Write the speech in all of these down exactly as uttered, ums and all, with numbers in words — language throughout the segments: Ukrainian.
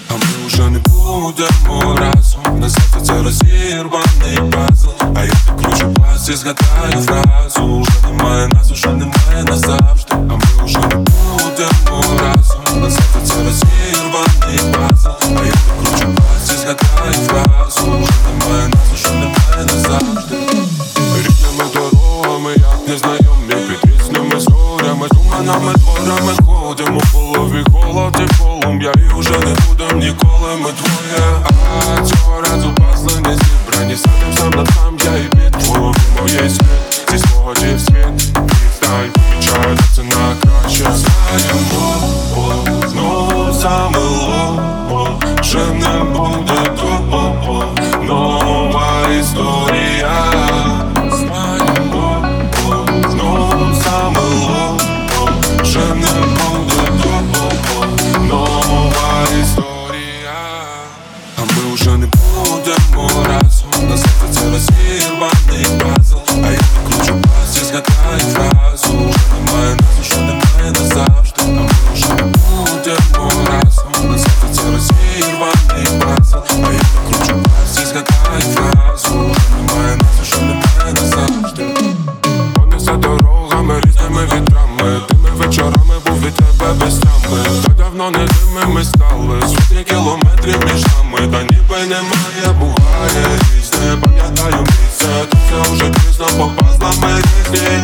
А ми вже не будемо разом. Назавжди це розірваний пазл. А я підкручу пас і згадаю фразу: вже немає нас, уже немає назавжди. А ми вже не будемо разом. Назавжди це розірваний пазл. А я підкручу пас і згадаю фразу: вже немає нас, уже немає назавжди. Різними дорогами, як незнайомі, під різними зорями, туманами, дворами ходимо, в голові холод і полум'я. І вже не будем ніколи ми двоє. А цього разу пазли не зібрані. Садим сам на сам, я і під твої моєї світ. Зі спогадів світ, і знай, помічаю, це на краще. Знаємо, знову замило, вже не буде того. Нова історія. Знаємо, знову замило, вже не буде того. Нова історія. А ми вже не будемо разом. Назавжди це розірваний пазл. А я підкручу пас і згадаю фразу: вже немає нас, уже немає назавжди. А ми вже не будемо разом. Назавжди це розірваний пазл. А я підкручу пас і згадаю фразу: вже немає нас, уже немає назавжди. Понесе дорогами, різними вітрами, тими вечорами був від тебе без тями. Так давно не тими ми стали, сотні кілометрів між нами. Та ніби немає, буває різне. Пам'ятаю місце, то це вже пізно, бо пазлами різні.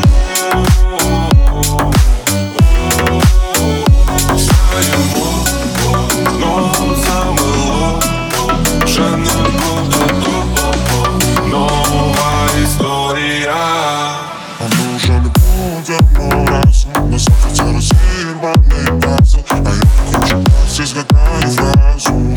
Знаємо, знову замило, вже не буде того. Нова історія. А ми вже не будемо разом. Назавжди це розірваний пазл. А я підкручу пас і згадаю фразу: